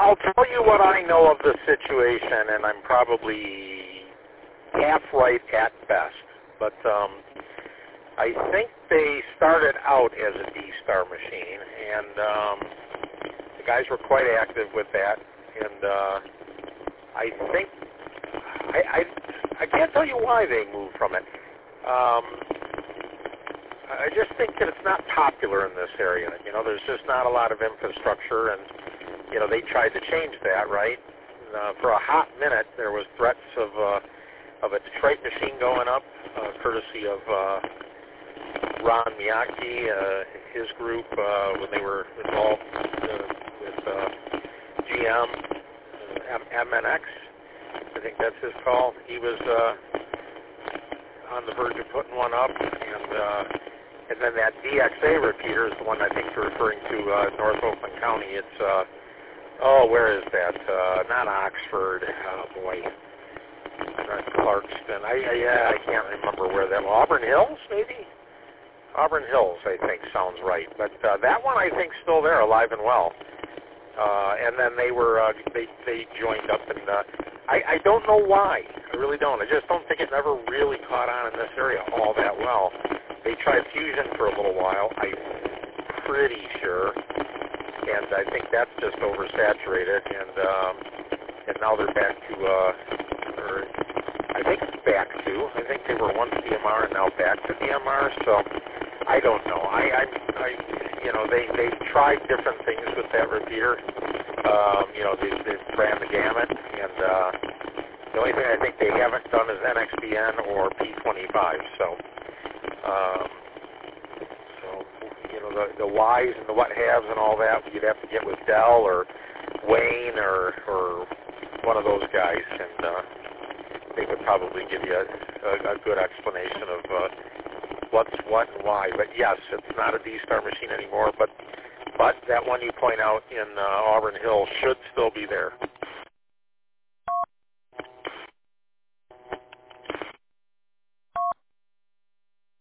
I'll tell you what I know of the situation, and I'm probably half right at best. But I think they started out as a D-Star machine, and the guys were quite active with that. And I think I can't tell you why they moved from it. I just think that it's not popular in this area. You know, there's just not a lot of infrastructure, and you know, they tried to change that, right? For a hot minute, there was threats of a Detroit machine going up, courtesy of Ron Miyake, his group, when they were involved with GM, MNX. I think that's his call. He was on the verge of putting one up, and then that DXA repeater is the one I think you're referring to, North Oakland County. It's, where is that? Not Oxford. Oh, boy. Not Clarkston. I can't remember where that was. Auburn Hills, maybe? Auburn Hills, I think, sounds right. But that one, I think, still there, alive and well. And then they were, they joined up, and I don't know why. I really don't. I just don't think it ever really caught on in this area all that well. They tried Fusion for a little while, I'm pretty sure, and I think that's just oversaturated, and now they're back to, or I think back to, I think they were once DMR and now back to DMR, so I don't know. You know, they tried different things with that repeater. You know, they ran the gamut, and the only thing I think they haven't done is NXBN or P25. So you know, the whys and the what-haves and all that, you'd have to get with Dell or Wayne or one of those guys, and they could probably give you a good explanation of what's what and why. But yes, it's not a D-Star machine anymore, but that one you point out in Auburn Hills should still be there.